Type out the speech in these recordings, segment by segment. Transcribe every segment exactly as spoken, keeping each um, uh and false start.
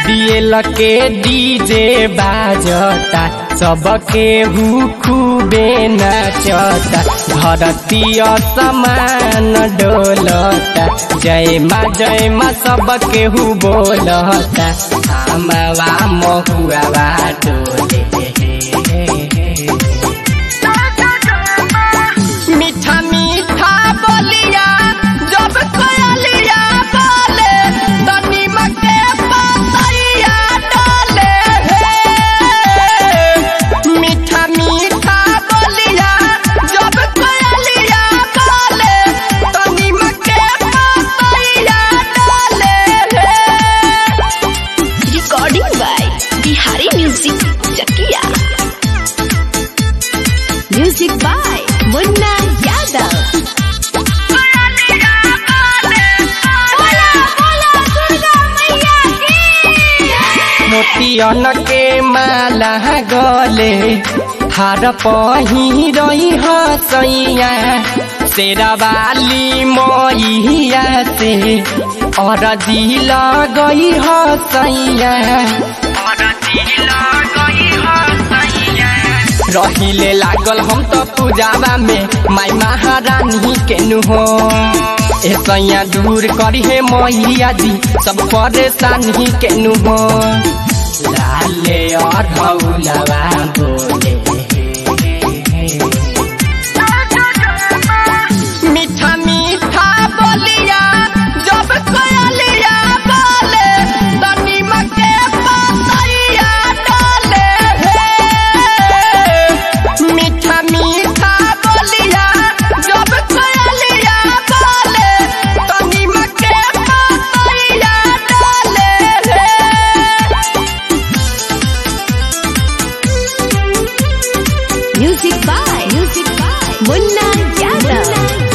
DL के DJ बाजता सबके हु खूबे नाचता धरती असमान डोलता जय माँ जय माँ सबके हु बोलता हमवा महुआ डोले मीठा मीठा बोलिया जब कोयलिया बोले तो नीमक के पतैया डाले मीठा मीठा बोलिया जब कोयलिया बोले तो नीमक के पतैया डाले। Recording by Bihari music Chakiya. Music by Munna Yadav. मोतियन के माला गले हार पही रही हसैया शेरावाली मैया से और दिल गई हसैया रहिले लागल हम तो पूजावा में माई महारानी के नु हो ऐसा दूर करी है मैया जी सब परेशानी के नु हो लाले और भौलवा बोले मीठा मीठा बोलिया जब कोयलिया बोले तो नीमक के पतैया डाले मीठा मीठा बोलिया जब कोयलिया बोले तो नीमक के पतैया डाले। Music by music by Munna Yadav.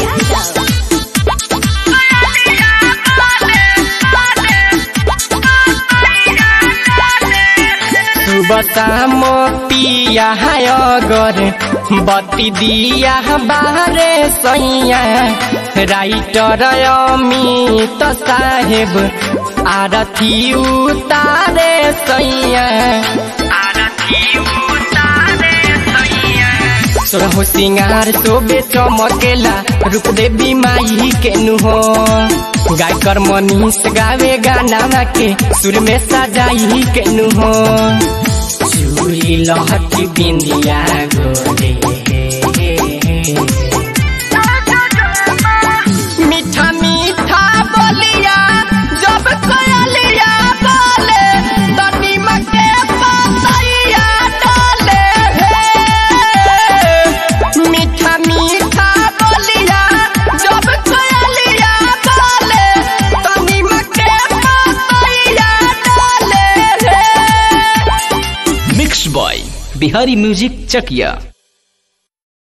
सुबह शाम पिया है अगर बत्ती दिया बाहरे सैया राइटर अमित साहेब आरती उतारे सैया सोरहो सिंगार शोभे चमकेला रूप देवी माई के नु हो गायकर मनीष गावे गाना के सुर में सजाई के नु हो चूड़ी लहठी बिंदिया गोरे मीठा मीठा बोलिया जब कोयलिया बोले तो नीमक के पतैया डाले मीठा मीठा बोलिया जब कोयलिया बोले तो नीमक के पतैया डाले। Mix by Bihari music Chakiya.